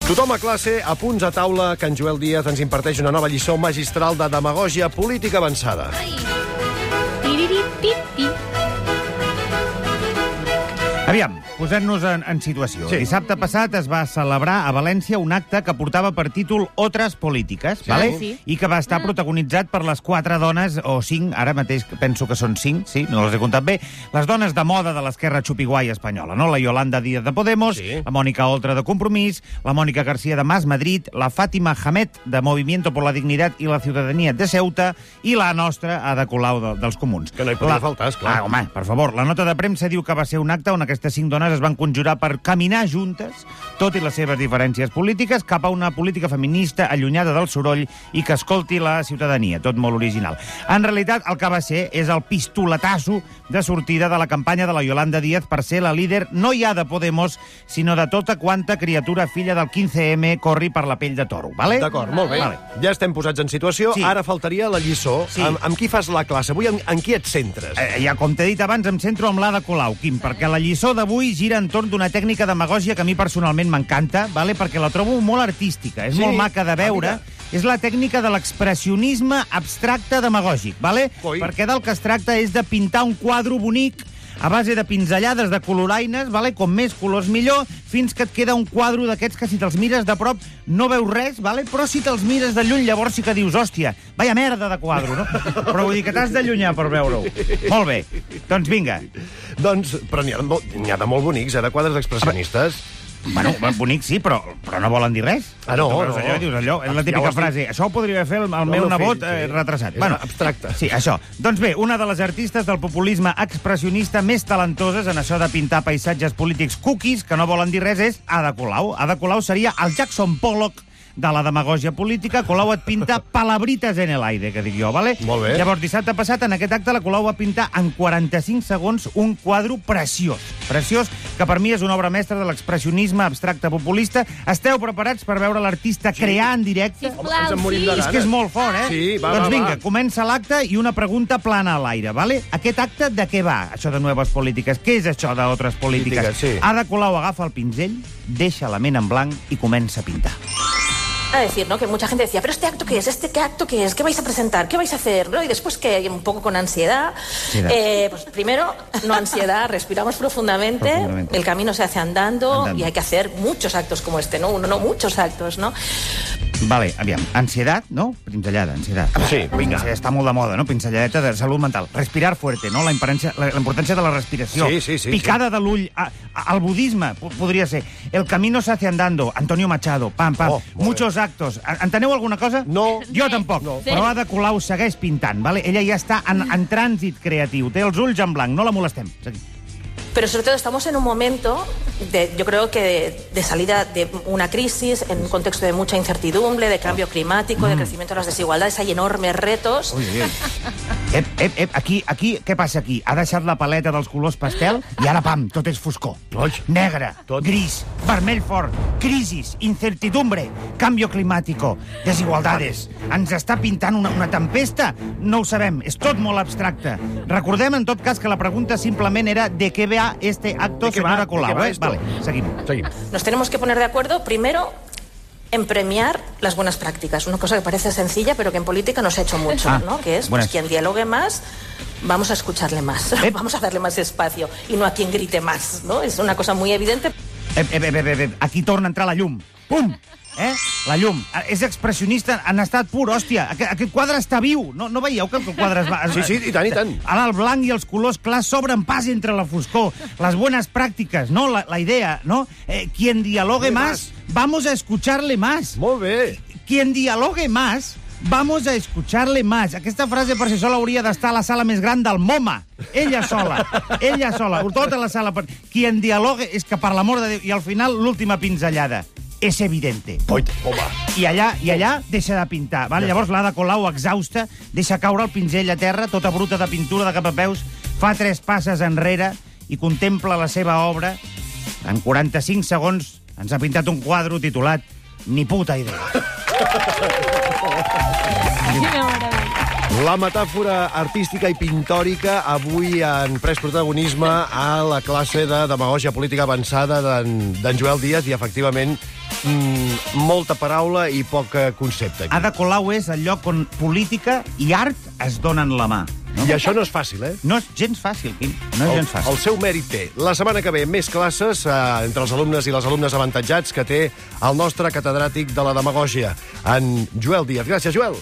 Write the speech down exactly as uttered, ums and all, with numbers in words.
Tothom a classe, a punts a taula, que en Joel Díaz ens imparteix una nova lliçó magistral de demagògia política avançada. Aviam, posem-nos en, en situació. Sí. Dissabte passat es va celebrar a València un acte que portava per títol Otras Polítiques, Sí. vale? Sí. I que va estar protagonitzat per les quatre dones, o cinc, ara mateix penso que són cinc, sí, no les he comptat bé, les dones de moda de l'esquerra xupiguai espanyola, no? La Yolanda Díaz de Podemos, Sí. la Mònica Oltra de Compromís, la Mònica García de Mas Madrid, la Fàtima Hamed de Movimiento por la Dignidad i la Ciudadanía de Ceuta i la nostra Ada Colau de, dels Comuns. Que no hi podia La- faltar, esclar. Ah, home, per favor. La nota de premsa diu que va ser un acte on aquestes cinc dones es van conjurar per caminar juntes, tot i les seves diferències polítiques, cap a una política feminista allunyada del soroll i que escolti la ciutadania. Tot molt original. En realitat, el que va ser és el pistoletasso de sortida de la campanya de la Yolanda Díaz per ser la líder no ja de Podemos, sinó de tota quanta criatura filla del quinze eme corri per la pell de toro, vale? D'acord, molt bé. Vale. Ja estem posats en situació. Sí. Ara faltaria la lliçó. Sí. Amb, amb qui fas la classe? Avui en, en qui et centres? Eh, ja, com t'he dit abans, em centro amb l'Ada Colau, Quim, perquè la lliçó d'avui gira entorn d'una tècnica de demagògia que a mi personalment m'encanta, vale? Perquè la trobo molt artística, és Sí? molt maca de veure. Ah, mira. És la tècnica de l'expressionisme abstracte demagògic, vale? Coi. Perquè del que es tracta és de pintar un quadre bonic a base de pinzellades de coloraines, vale? Com més colors millor, fins que et queda un quadre d'aquests que si te'ls mires de prop no veus res, vale? Però si te'ls mires de lluny llavors sí que dius, hòstia, vaya merda de quadre, no? Però vull dir que t'has d'allunyar per veure-ho. Molt bé, doncs vinga. Doncs, però n'hi ha, de mo- n'hi ha de molt bonics, eh, de quadres expressionistes. Bueno, bonic sí, però, però no volen dir res. Ah, no, Tu veus no. allò, dius allò, és la Ja ho típica has dit. frase. Això ho podria fer el, el meu meu nebot fill, eh, sí. retrasat. És abstracte. Sí, això. Doncs bé, una de les artistes del populisme expressionista més talentoses en això de pintar paisatges polítics cookies que no volen dir res és Ada Colau. Ada Colau seria el Jackson Pollock de la demagògia política. Colau et pinta palabrites en el aire, que dic jo, vale? Molt bé. Llavors, dissabte passat, en aquest acte, la Colau va pintar en quaranta-cinc segons un quadre preciós. Preciós, que per mi és una obra mestra de l'expressionisme abstracte populista. Esteu preparats per veure l'artista crear en directe? Home, ens en morim de És ganes. que és molt fort, eh? Sí, va, doncs va, vinga, va. comença l'acte i una pregunta plana a l'aire, vale? Aquest acte de què va, això de noves polítiques? Què és això d'altres polítiques? Polítiques, sí. Ada Colau agafa el pinzell, deixa la ment en blanc i comença a pintar. A decir, ¿no? Que mucha gente decía, pero ¿este acto qué es? ¿Este qué acto qué es? ¿Qué vais a presentar? ¿Qué vais a hacer? ¿No? Y después que un poco con ansiedad. Ansiedad. Eh, pues primero, no ansiedad, respiramos profundamente, Profundamente. el camino se hace andando, Andando. y hay que hacer muchos actos como este, ¿no? Uno, no, muchos actos, ¿no? Vale, aviam, ansiedat, no? Pinzellada, ansiedat. Sí, vinga. Ansiedat està molt de moda, no? Pinzelladeta de salut mental. Respirar fuerte, no? La importància, la, la importància de la respiració. Sí, sí, sí, Picada de l'ull. A- a- El budisme, po- podria ser. El camino se hace andando. Antonio Machado. Pam, pam. Oh, molt Muchos actos. En- Enteneu alguna cosa? No. Jo tampoc. No. Però Ada Colau segueix pintant, vale? Ella ja està en, en trànsit creatiu. Té els ulls en blanc. No la molestem. Seguim. Pero sobre todo estamos en un momento, de, yo creo que de, de salida de una crisis, en un contexto de mucha incertidumbre, de cambio climático, de crecimiento de las desigualdades, hay enormes retos. Ui, ui, ui. Ep, ep, ep, aquí, aquí, què passa aquí? Ha deixat la paleta dels colors pastel i ara, pam, tot és foscor. Oi. Negre, Tot. gris, vermell fort, crisis, incertidumbre, cambio climàtico, desigualdades. Ens està pintant una, una tempesta? No ho sabem, és tot molt abstracte. Recordem, en tot cas, que la pregunta simplement era de què va este acto, ¿De qué va? senyora ¿De Colau, qué va eh? esto? Vale, seguim. Seguim. Nos tenemos que poner de acuerdo, primero, en premiar las buenas prácticas. Una cosa que parece sencilla, pero que en política no se ha hecho mucho, Ah, ¿no? Que es, buenas. pues, quien dialogue más, vamos a escucharle más, Eh. vamos a darle más espacio, y no a quien grite más, ¿no? Es una cosa muy evidente. Ep, ep, ep, ep, ep. Aquí torna a entrar la llum. Pum! Eh? La llum. És expressionista en estat pur, hòstia. Aquest, aquest quadre està viu. No, no veieu que el quadre es va... Sí, sí, i tant, i tant. Ara el blanc i els colors clars s'obren pas entre la foscor. Les buenas prácticas, no? La, la idea, no? Eh, quien dialogue más, vamos a escucharle más. Molt bé. Quien dialogue más, vamos a escucharle más. Aquesta frase per si sola hauria d'estar a la sala més gran del MoMA. Ella sola, ella sola, tota la sala. Per... Quien dialogue, és que per l'amor de Déu... I al final, l'última pinzellada. És evidente. Oi, home. I allà, i allà deixa de pintar. Val? Llavors l'Ada Colau, exhausta, deixa caure el pinzell a terra, tota bruta de pintura de cap a peus, fa tres passes enrere i contempla la seva obra. En quaranta-cinc segons ens ha pintat un quadre titulat Ni puta idea. La metàfora artística i pintòrica avui han pres protagonisme a la classe de demagògia política avançada d'en d'en Joel Díaz i, efectivament, mm, molta paraula i poc concepte. Aquí. Ada Colau és el lloc on política i art es donen la mà. No? I això no és fàcil, eh? No és gens fàcil, Quim. No és El, gens fàcil. el seu mèrit té. La setmana que ve, més classes eh, entre els alumnes i les alumnes avantatjats que té el nostre catedràtic de la demagògia, en Joel Díaz. Gràcies, Joel.